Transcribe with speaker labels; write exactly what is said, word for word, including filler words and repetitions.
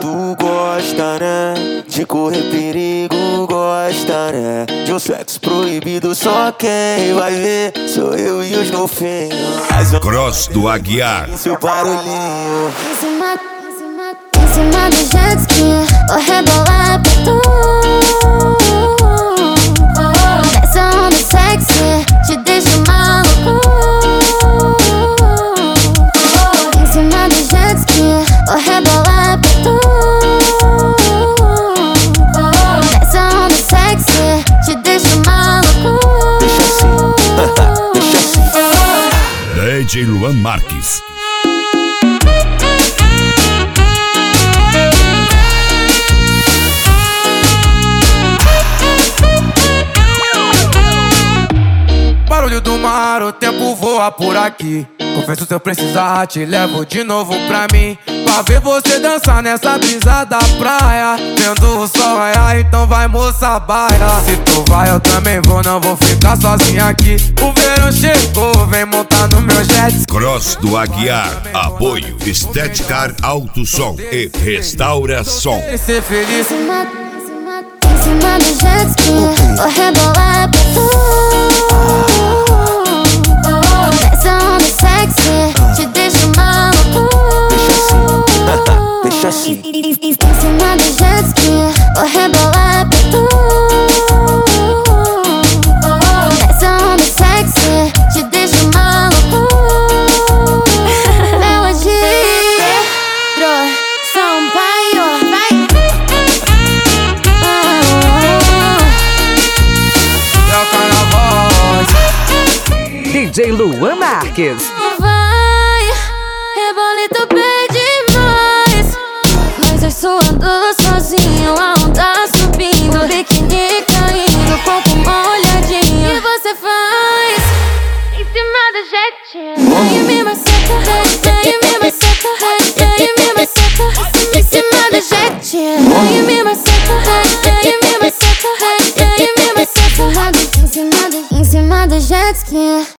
Speaker 1: Tu gosta, né? De correr perigo, gosta, né? De um sexo proibido, só quem vai ver sou eu e os golfinhos.
Speaker 2: Cross do Aguiar.
Speaker 1: Seu barulhinho.
Speaker 3: Em cima, em cima, em cima do jet ski, vou rebolar pra tu. Nessa onda sexy, te deixo maluco. Em cima do jet ski, vou rebolar pra tu. Nessa onda sexy, te deixo maluco.
Speaker 1: Deixa assim, deixa assim.
Speaker 2: D J Luan Marques.
Speaker 4: Barulho do mar, o tempo voa por aqui. Confesso, se eu precisar, te levo de novo pra mim, pra ver você dançar nessa brisa da praia, vendo o sol raiar, então vai, moça, baia. Se tu vai, eu também vou, não vou ficar sozinho aqui. O verão chegou, vem montar no meu jet.
Speaker 2: Cross do Aguiar. Apoio Estética Alto Som e Restauração.
Speaker 4: E ser feliz.
Speaker 3: Em cima, em cima, em cima do jet ski, vou rebolar pra tu. Nessa onda sexy, te deixo maluco.
Speaker 1: Deixa assim.
Speaker 3: Em cima do jet ski, vou rebolar pra tu. Nessa onda sexy, te deixo maluco. Melodia, Sampaio, vai.
Speaker 4: É o carnaval.
Speaker 5: D J Luan Marques.
Speaker 3: Vai, rebolito pede mais. Mas eu suando sozinho, a onda subindo, biquíni caindo, corpo molhadinho. E você faz em cima do jet. E me maceta, e me maceta, e me maceta. Em cima do jet. E me maceta, e me maceta, e me maceta. Em cima do, em cima do jet ski.